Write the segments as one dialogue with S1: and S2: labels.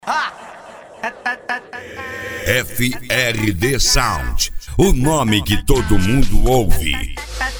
S1: FRD Sound, o nome que todo mundo ouve.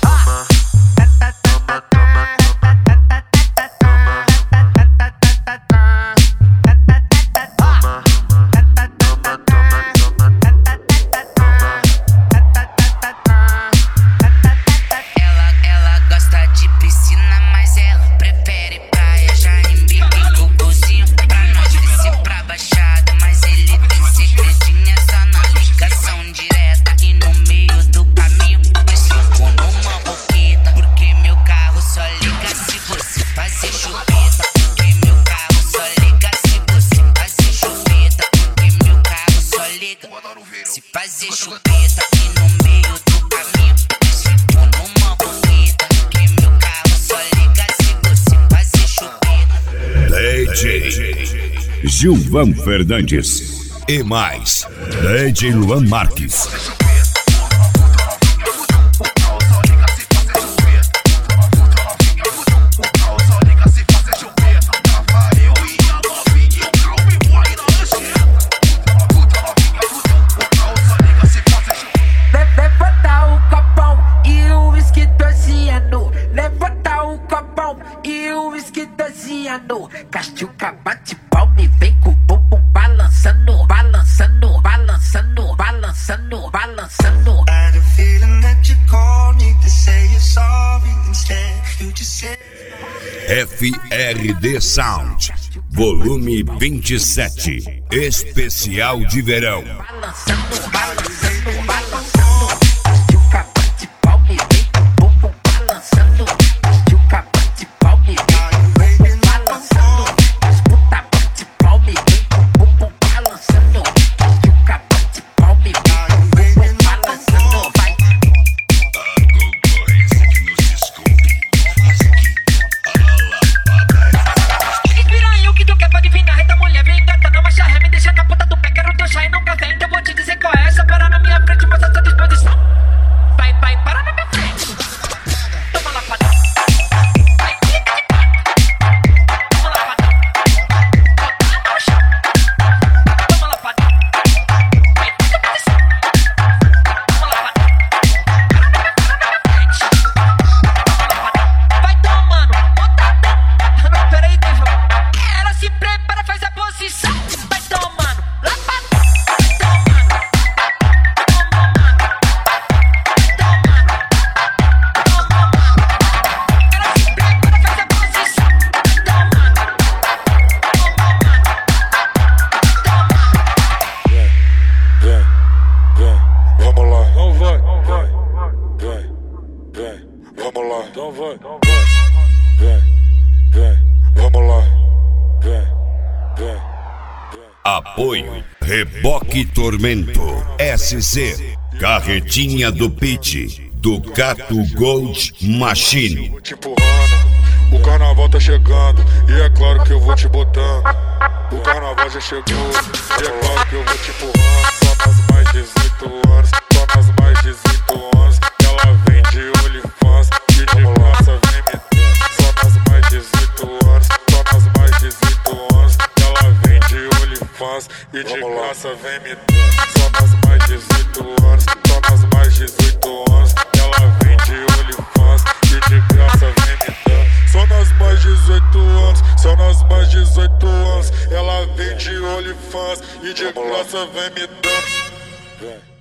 S2: Ela gosta de piscina, mas ela prefere praia. Já embica o golzinho pra nós, desce pra baixada, mas ele tem segredinho, essa na ligação direta. E no meio do caminho nós ficou numa boqueta, porque meu carro só liga se você fazer chupeta. Porque meu carro só liga se você fazer chupeta. Porque meu carro só liga se fazer chupeta. E no meio do caminho nós ficou numa boqueta, porque meu carro só liga se você fazer chupeta.
S1: DJ Gilvan Fernandes e mais DJ Luan Marques.
S3: Levanta o copão e o uísque torciano. Levanta o copão e o uísque torciano. Castiuca bate palma e vem com o bumbum balançando, balançando, balançando, balançando, balançando.
S4: I had a feeling that you called me to say you're sorry. Instead, you just said
S1: FRD Sound, volume 27, especial de verão.
S3: Balançando, balançando, balançando. Castiuca bate palma e vem com o bumbum balançando. Castiuca bate palma e vem com o bumbum balançando. As puta bate palma e vem com o bumbum balançando. Castiuca bate palma e vem com o bumbum balançando. Vai. Piranha, o que tu quer pode vir na reta, mulher vem gata na marcha ré, me deixa na ponta do pé, quero teu chá e não café, então vou te dizer qual é essa, para na minha frente, mostra sua disposição. Vai, vai, para na minha frente. Toma lá pra dar. Vai, fica de pá. Toma lá pra dar. Bota no chão. Toma lá pra dar. Vai, fica de posição. Toma lá pra dar. Para na minha frente. Toma lá pra dar. Vai tomando, bota. Não, peraí, deixa eu. Ela se prepara, faz a posição. Vai tomando, lá pra dar. Vai tomando. Toma, mano. Vai tomando. Toma, mano. Ela se prepara, faz a posição. Vai tomando. Toma, mano.
S5: Vem, vamos lá, não vai, vem, vamos lá, então vai, vem, vamos lá, vem.
S1: Apoio Reboque Tormento SC, Carretinha do Pit, Ducato Gold Machine.
S5: Vou te empurrando, o carnaval tá chegando, e é claro que eu vou te botando. O carnaval já chegou, e é claro que eu vou te empurrando. Só nas mais 18 anos, só nas mais 18 anos. Ela vem de OnlyFans, e de graça vem me dando. Só nas mais 18 anos, só nas mais 18 anos. Ela vem de OnlyFans, e de graça vem me dando. Só nas mais 18 anos, só nas mais 18 anos. Ela vem de OnlyFans, e de graça vem me dando. Só nas mais 18 anos, só nas mais 18 anos. Ela vem de OnlyFans, e de graça vem me dando.